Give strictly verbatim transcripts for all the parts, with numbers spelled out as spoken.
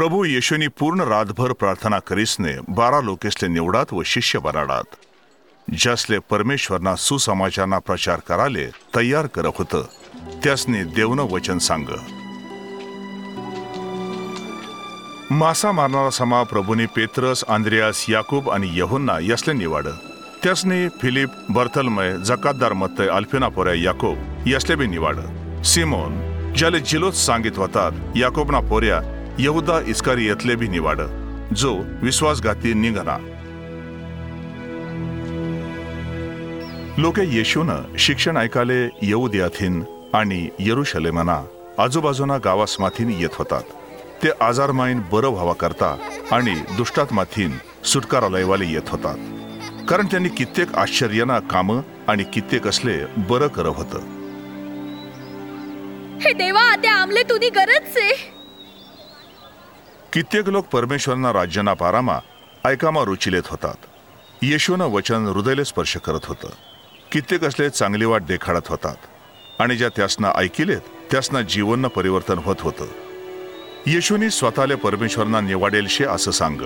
प्रभू येशूनी पूर्ण रातभर प्रार्थना करीसने बारा लोकेसले निवडात व शिष्य बनाडात, ज्यासले परमेश्वरना सुसमाचारना प्रचार कराले तयार करत होतं, त्यासने देवनं वचन सांग. मासा मारणारा समा प्रभूनी पेत्रस, आंद्रियास, याकूब आणि यहोन्ना यासले निवाड. त्यासने फिलिप, बर्थलमय, जकातदार मत्तय, अल्फिना पोऱ्या याकोब यासले बी निवाड. सिमोन ज्याले जिलोत सांगित होतात, याकोबना पोऱ्या यहुदा इस्कारियतले बी निवाड, जो विश्वासघाती निघना. लोके येशूनं शिक्षण ऐकाले यहुदियाथीन आणि यरुशलेमना आजूबाजूना गावासमाथीन येत होतात. ते आजारमाईन बरं व्हावा करता आणि दुष्टात्माथीन सुटकारा लयवाले येत होतात, कारण त्यांनी कित्येक आश्चर्यना कामं आणि कित्येक असले बरं करत होतं. हे देवा, त्या आमले तुनी गरज से. कित्येक लोक परमेश्वरना राज्यना पारामा ऐकामा रुचिलेत होतात. येशूनं वचन हृदयले स्पर्श करत होतं. कित्येक असले चांगली वाट देखाडत होतात आणि ज्या त्यासना ऐकिलेत त्यासना जीवननं परिवर्तन होत होतं. येशूनी स्वतःले परमेश्वरना निवाडेल शे असं सांग.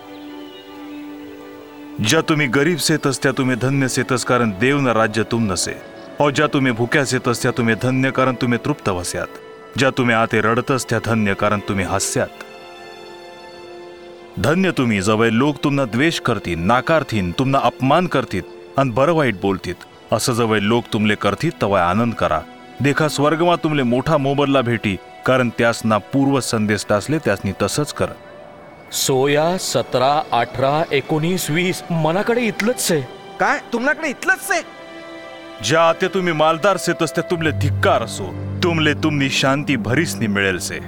ज्या तुम्ही गरीब सेतस त्या तुम्ही धन्य सेतस, कारण देवनं राज्य तुम नसे. और ज्या तुम्ही भुक्या सेतस त्या तुम्ही धन्य, कारण तुम्ही तृप्त वस्यात. ज्या तुम्ही आते रडतस त्या धन्य, कारण तुम्ही हास्यात. धन्य तुम्ही जवळ लोक तुमना द्वेष करतील, नाकारतील, तुमना अपमान करतील आणि बरं वाईट बोलतील. असं जवळ लोक तुमले करतील तवय आनंद करा. देखा स्वर्गमा तुमले मोठा मोबदला भेटी, कारण त्यासना पूर्व संदेश टासले त्यासनी तसंच कर. सोया सतरा अठरा एकोणीस वीस मनाकडे इतलंच आहे. काय तुमच्याकडे इतलंच आहे? ज्या आते तुम्ही मालदार सेतस त्या तुमले धिक्कार असो, तुमले तुमनी शांती भरीसनी मिळेल से.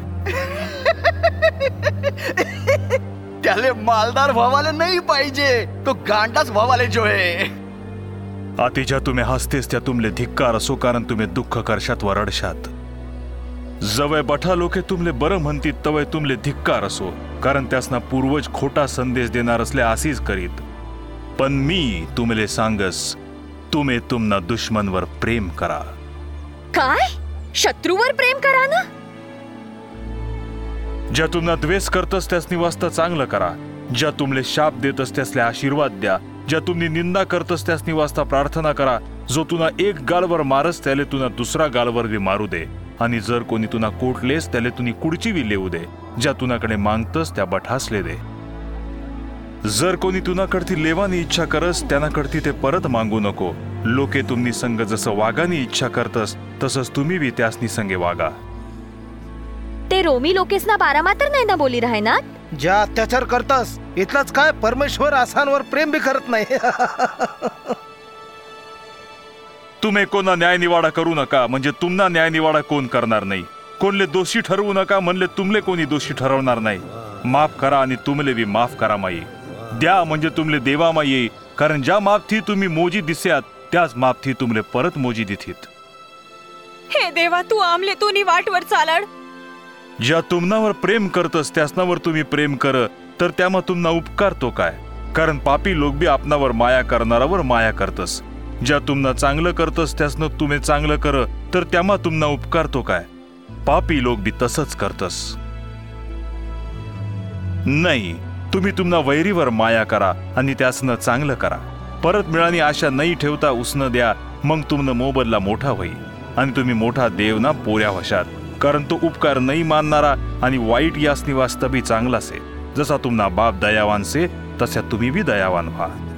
त्याले मालदार व्हावाले नाही पाहिजे, तो गांडाच व्हावाले जो आहे. आते ज्या तुम्ही हसतेस त्या तुमले धिक्कार असो, कारण तुम्ही दुःख करशात व रडशात. जवळ बठा लोके तुमले बरं म्हणतील तवय तुमले धिक्कार असो, कारण त्यासना पूर्वज खोटा संदेश देणार असले आसीच करीत. पण मी तुमले सांगस, तुम्ही तुमना दुश्मनवर प्रेम करा. काय? शत्रूवर प्रेम करा ना? ज्या तुमना द्वेष करतस त्यासनी वास्ता चांगलं करा. ज्या तुमले शाप देतस त्यासले आशीर्वाद द्या. ज्या तुम्ही निंदा करतस त्यासनी वास्ता प्रार्थना करा. जो तुना एक गालवर मारस त्याले तुना दुसरा गालवर बी मारू दे. आणि जर कोणी तुना कोटलेस त्याले तुनी कुडची बी लेऊ दे. ज्या तुनाकडे मागतस त्या बठासले दे. जर कोणी तुनाकडती लेवानी इच्छा करस त्यांनाकडती ते परत मागू नको. लोके तुम्ही संग जसं वागानी इच्छा करतस तसंच तुम्ही बी त्यासनी संगे वागा. ते रोमी लोकेसना बारा मात्र नाही ना बोली राहे ना? ज्या अत्याचार करतास इतलाच काय, परमेश्वर आसांवर प्रेम बी करत नाही. तुम्ही कोणा न्याय निवाडा करू नका, म्हणजे तुमना न्याय निवाडा कोण करणार नाही. कोणले दोषी ठरवू नका, म्हणले तुमले कोणी दोषी ठरवणार नाही. माफ करा आणि तुमले बी माफ करा माई. द्या म्हणजे तुमले देवा माई, कारण ज्या माफथी तुम्ही मोजी दिस्यात त्याच माफथी तुमले परत मोजी देतीत. हे देवा, तू आमले तुनी वाटवर चालड. ज्या तुमनावर प्रेम करतस त्यासनावर तुम्ही प्रेम कर, तर त्यामा तुमना उपकार तो काय, कारण पापी लोक बी आपणावर माया करणारावर माया करतस. ज्या तुमना चांगलं करतस त्यासनं तुम्ही चांगलं कर, तर त्यामा तुमना उपकार तो काय, पापी लोक बी तसंच करतस. नाही, तुम्ही तुमना वैरीवर माया करा आणि त्यासनं चांगलं करा. परत मिळानी आशा नाही ठेवता उसनं द्या, मग तुमनं मोबदला मोठा होई आणि तुम्ही मोठा देवना पोऱ्या वशात. कारण तो उपकार नाही मानणारा आणि वाईट यासनी वास्तवी चांगला से. जसा तुमना बाप दयावान से तसा तुम्ही बी दयावान व्हा.